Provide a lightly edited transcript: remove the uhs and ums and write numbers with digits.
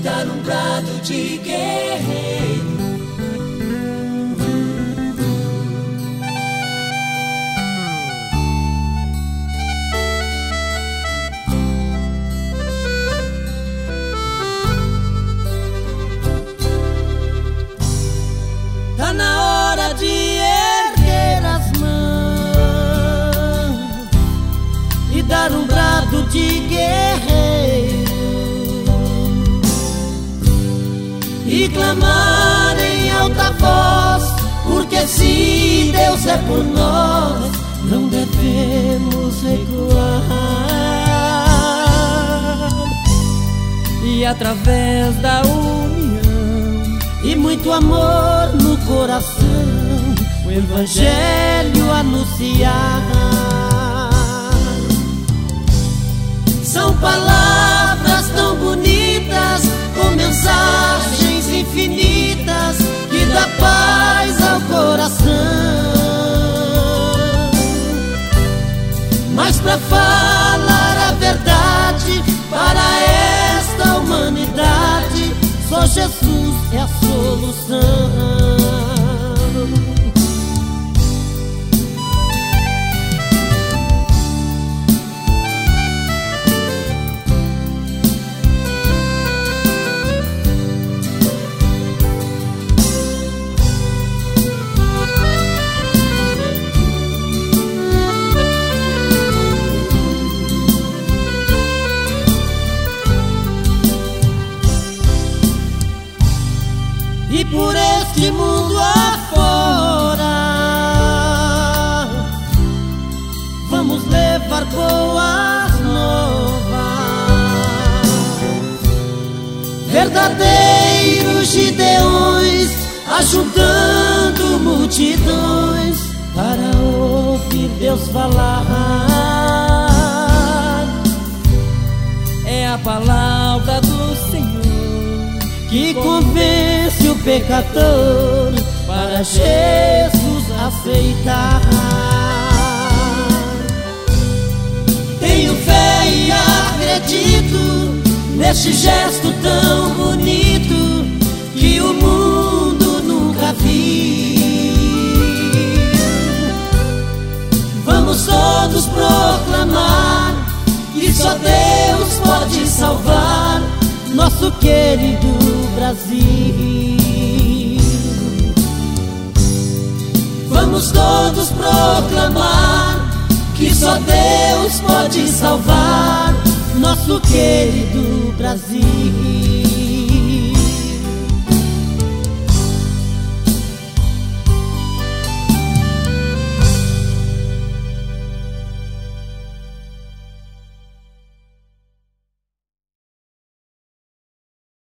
dar um brado de guerreiro. Tá na hora de erguer as mãos e dar um brado de guerreiro e clamar em alta voz, porque se Deus é por nós, não devemos recuar. E através da união e muito amor no coração, o Evangelho anunciar. São palavras tão bonitas, com mensagens infinitas, que dá paz ao coração. Mas pra falar a verdade para esta humanidade, só Jesus é a solução. E por este mundo afora, vamos levar boas novas. Verdadeiros gideões, ajuntando multidões para ouvir Deus falar. É a palavra do Senhor que convence o pecador para Jesus aceitar. Tenho fé e acredito neste gesto tão bonito que o mundo nunca viu. Vamos todos proclamar que só Deus pode salvar nosso querido Brasil. Vamos todos proclamar que só Deus pode salvar nosso querido Brasil.